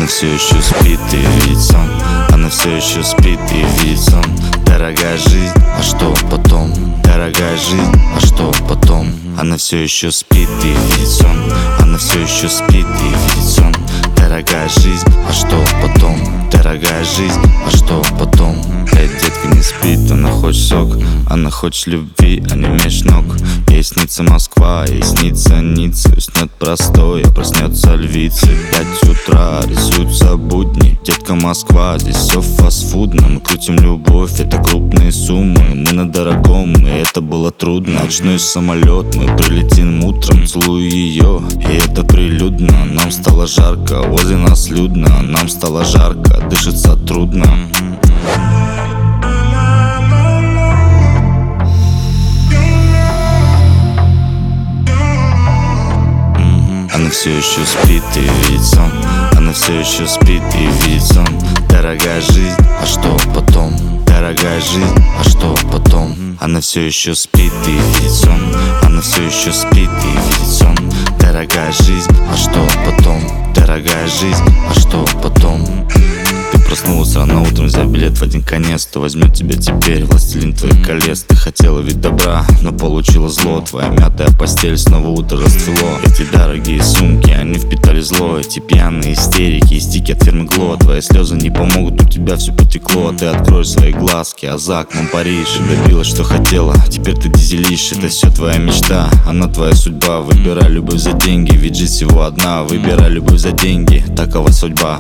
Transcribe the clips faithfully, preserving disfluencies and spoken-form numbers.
все еще спит и видит сон. Она все еще спит и видит сон. Дорогая жизнь, а что потом? Дорогая жизнь, а что потом? Она все еще спит и видит сон. Она все еще спит и видит сон. Дорогая жизнь, а что потом? Дорогая жизнь, а что потом? Эй, детка не спит, она хочет сок. Она хочет любви, а не меж ног. Ей снится Москва, ей снится Ницца. Уснет простой, а проснется львица. Пять утра, рисуются будни. Детка Москва, здесь все фастфудно. Мы крутим любовь, это крупные суммы. Мы на дорогом, и это было трудно. Ночной самолет, мы прилетим утром. Целую ее, и это прилюдно. Нам стало жарко, возле нас людно. Нам стало жарко, дышится трудно. Она все еще спит и видит сон. Она все еще спит и видит сон. Дорогая жизнь, а что потом? Дорогая жизнь, а что потом? Она все еще спит и видит сон. Она все еще спит и видит сон. Дорогая жизнь, а что потом? Дорогая жизнь, а что потом? Ты проснулась рано утром, взяв билет в один конец. Кто возьмет тебя теперь, властелин твоих колец? Ты хотела ведь добра, но получила зло. Твоя мятая постель снова утро расцвело. Эти дорогие сумки, они впитали зло. Эти пьяные истерики и стики от фирмы Гло. Твои слезы не помогут, у тебя все потекло. Ты откроешь свои глазки, а за окном Париж. И добилась, что хотела, теперь ты дизелишь. Это все твоя мечта, она твоя судьба. Выбирай любовь за деньги, ведь жизнь всего одна. Выбирай любовь за деньги, такова судьба.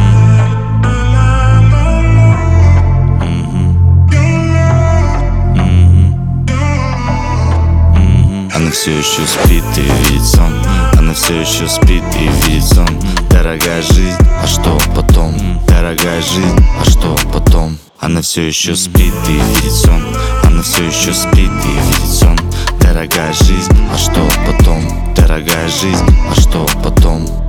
Она все еще спит и видит сон. Она все еще спит и видит сон. Дорогая жизнь, а что потом? Дорогая жизнь, а что потом? Она все еще спит и видит сон. Она все еще спит и видит сон. Дорогая жизнь, а что потом? Дорогая жизнь, а что потом?